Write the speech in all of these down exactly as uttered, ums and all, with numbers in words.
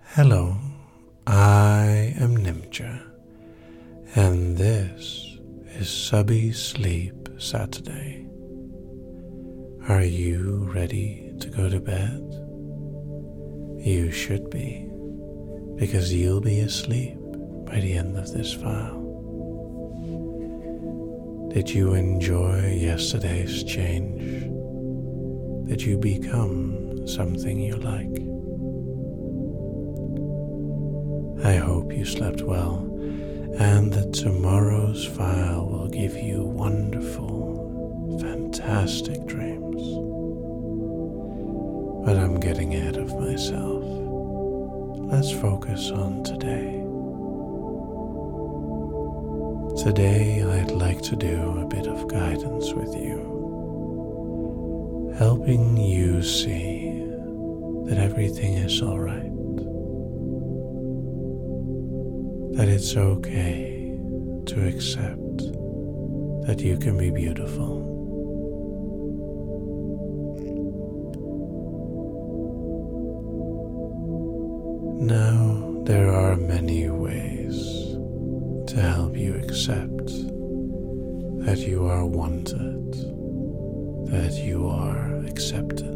Hello, I am Nimcha, and this is Subby Sleep Saturday. Are you ready to go to bed? You should be, because you'll be asleep by the end of this file. Did you enjoy yesterday's change? Did you become something you like? I hope you slept well, and that tomorrow's file will give you wonderful, fantastic dreams. But I'm getting ahead of myself. Let's focus on today. Today I'd like to do a bit of guidance with you, helping you see that everything is all right. That it's okay to accept that you can be beautiful. Now, there are many ways to help you accept that you are wanted, that you are accepted.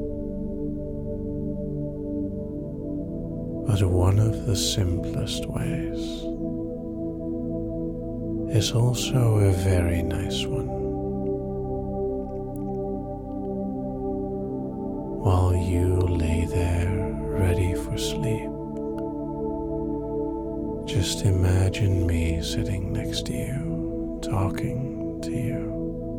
But one of the simplest ways is also a very nice one. While you lay there ready for sleep, just imagine me sitting next to you, talking to you.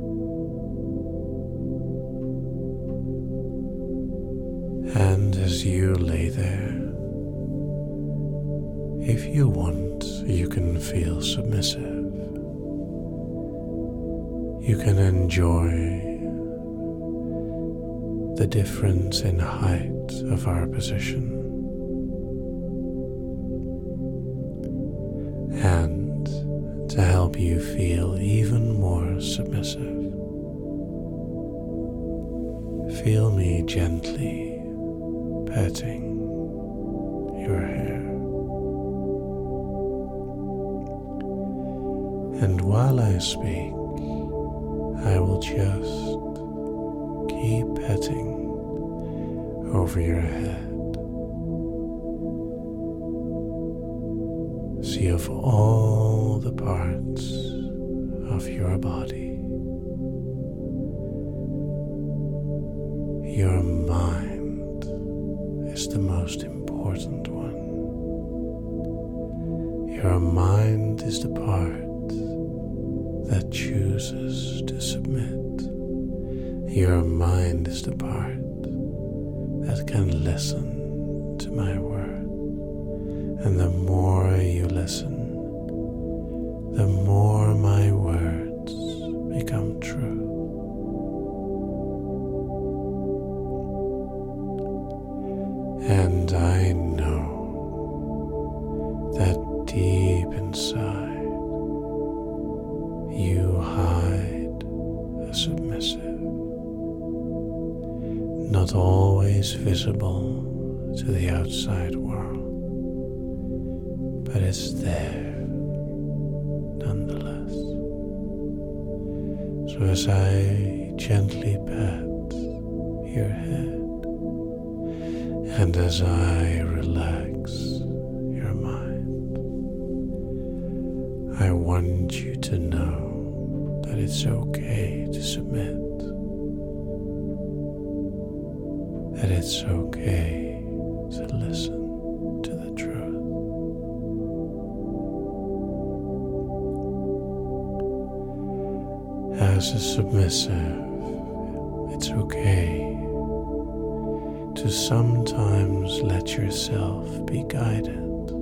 And as you lay there, if you want, you can feel submissive. You can enjoy the difference in height of our position. And to help you feel even more submissive, feel me gently petting your hair. And while I speak, I will just keep petting over your head. See of all the parts of your body, your mind is the most important one. Your mind is the part that chooses to submit. Your mind is the part that can listen to my word. And the more you listen, the more my words become true. And I know that deep inside, you hide a submissive, not always visible to the outside world, but it's there nonetheless. So as I gently pat your head, and as I relax your mind, I want you to know that it's okay to submit, that it's okay to listen to the truth. As a submissive, it's okay to sometimes let yourself be guided,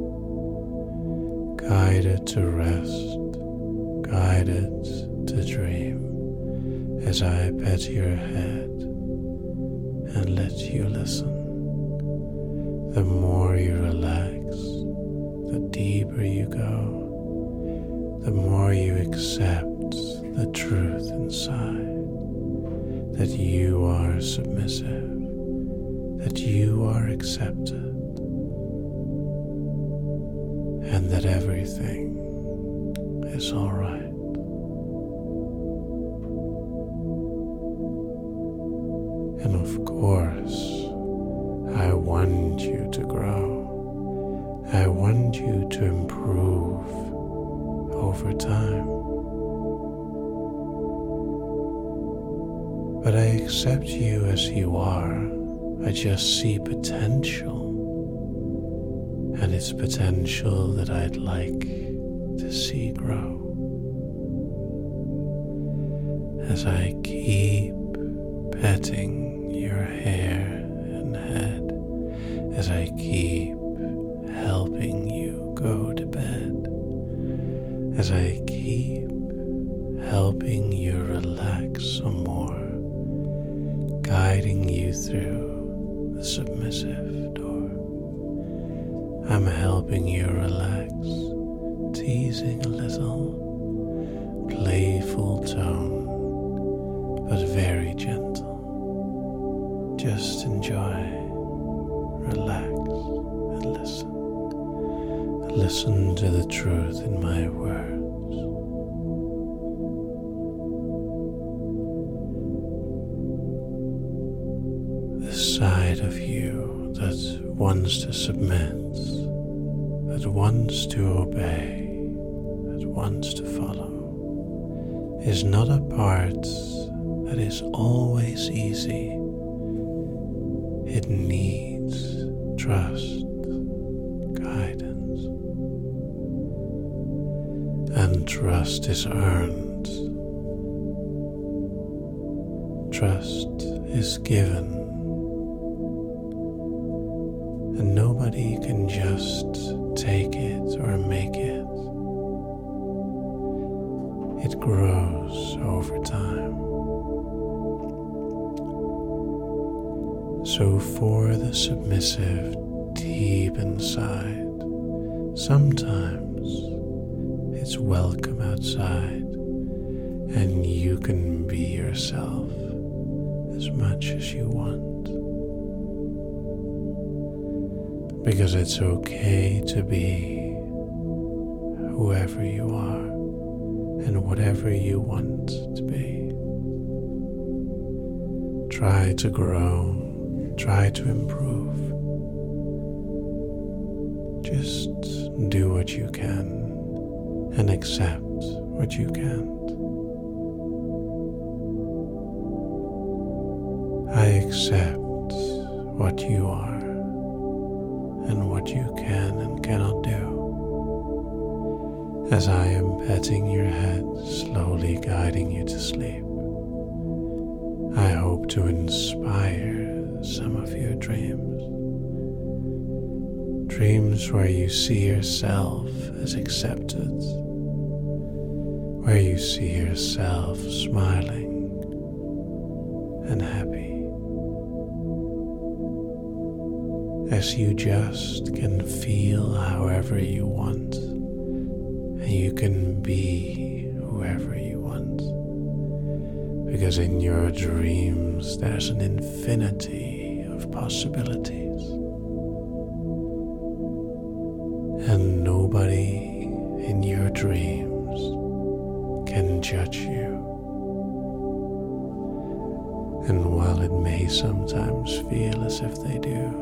guided to rest, guided to dream, as I pet your head and let you listen. The more you relax, the deeper you go, the more you accept the truth inside, that you are submissive, that you are accepted, and that everything is all right. And of course, I want you to grow. I want you to improve over time. But I accept you as you are. I just see potential. And it's potential that I'd like to see grow. As I keep petting your hair and head, as I keep helping you go to bed, as I keep helping you relax some more, guiding you through the submissive door. I'm helping you relax, teasing a little, playful tone, but very gentle. Just enjoy, relax, and listen. Listen to the truth in my words. The side of you that wants to submit, that wants to obey, that wants to follow, is not a part that is always easy. It needs trust, guidance, and trust is earned. Trust is given, and nobody can just take it or make it. It grows over time. So for the submissive deep inside, sometimes it's welcome outside, and you can be yourself as much as you want. Because it's okay to be whoever you are and whatever you want to be. Try to grow. Try to improve. Just do what you can and accept what you can't. I accept what you are and what you can and cannot do. As I am petting your head, slowly guiding you to sleep, I hope to inspire some of your dreams. Dreams where you see yourself as accepted, where you see yourself smiling and happy, as you just can feel however you want, and you can be whoever you want, because in your dreams there's an infinity of possibilities, and nobody in your dreams can judge you. And while it may sometimes feel as if they do,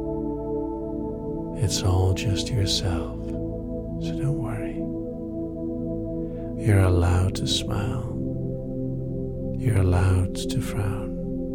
it's all just yourself, so don't worry. You're allowed to smile. You're allowed to frown.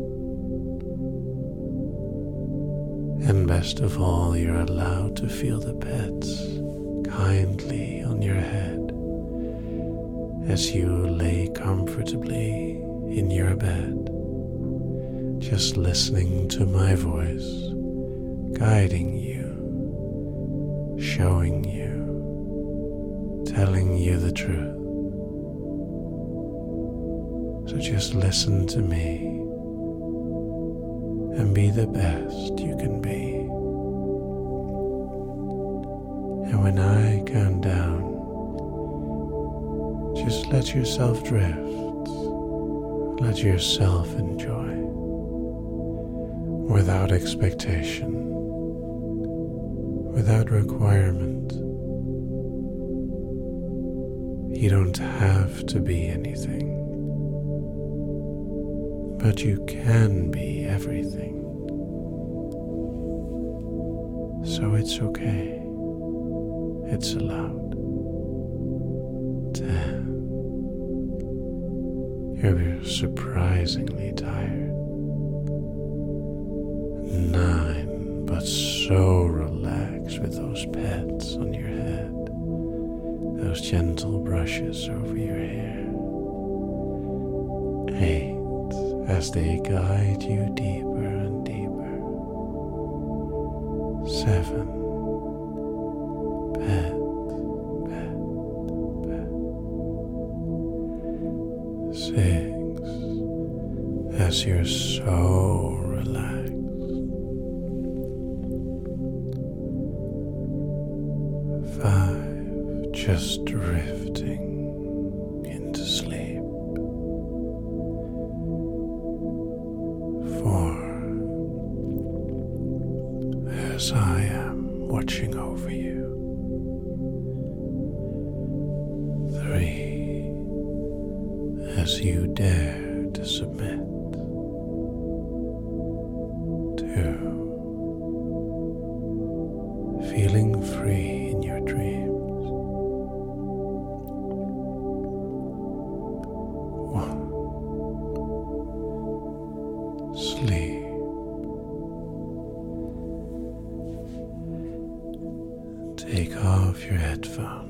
And best of all, you're allowed to feel the pets kindly on your head as you lay comfortably in your bed, just listening to my voice, guiding you, showing you, telling you the truth. So just listen to me and be the best you can be. And when I count down, just let yourself drift, let yourself enjoy, without expectation, without requirement, You don't have to be anything, but you can be everything. So it's okay. It's allowed. Ten. You're surprisingly tired. Nine, but so relaxed with those pets on your head, those gentle brushes over your hair. Eight, as they guide you deeper and deeper. Seven, pet, pet, pet. Six, as you're so relaxed. Five, just drifting into sleep. Four, as I am watching over you. Three, as you dare to submit. Two, feeling free in your dreams. One, sleep. Take off your headphones.